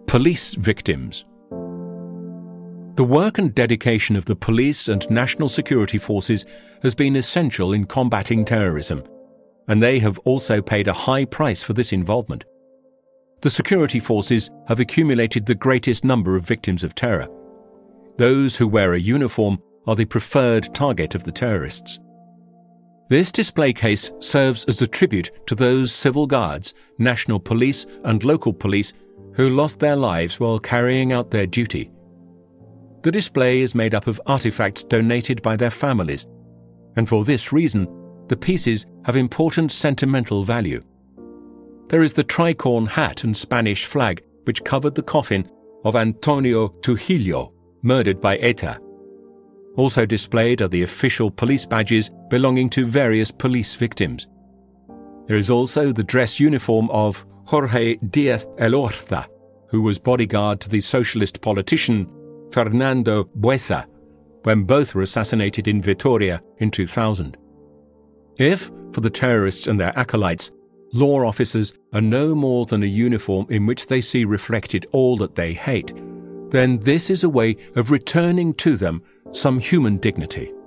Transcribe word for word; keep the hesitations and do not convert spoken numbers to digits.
Police victims. The work and dedication of the police and national security forces has been essential in combating terrorism, and they have also paid a high price for this involvement. The security forces have accumulated the greatest number of victims of terror. Those who wear a uniform are the preferred target of the terrorists. This display case serves as a tribute to those civil guards, national police and local police who lost their lives while carrying out their duty. The display is made up of artifacts donated by their families, and for this reason, the pieces have important sentimental value. There is the tricorn hat and Spanish flag which covered the coffin of Antonio Trujillo, murdered by ETA. Also displayed are the official police badges belonging to various police victims. There is also the dress uniform of Jorge Díaz Elorza, who was bodyguard to the socialist politician Fernando Buesa, when both were assassinated in Vitoria in two thousand. If, for the terrorists and their acolytes, law officers are no more than a uniform in which they see reflected all that they hate, then this is a way of returning to them some human dignity.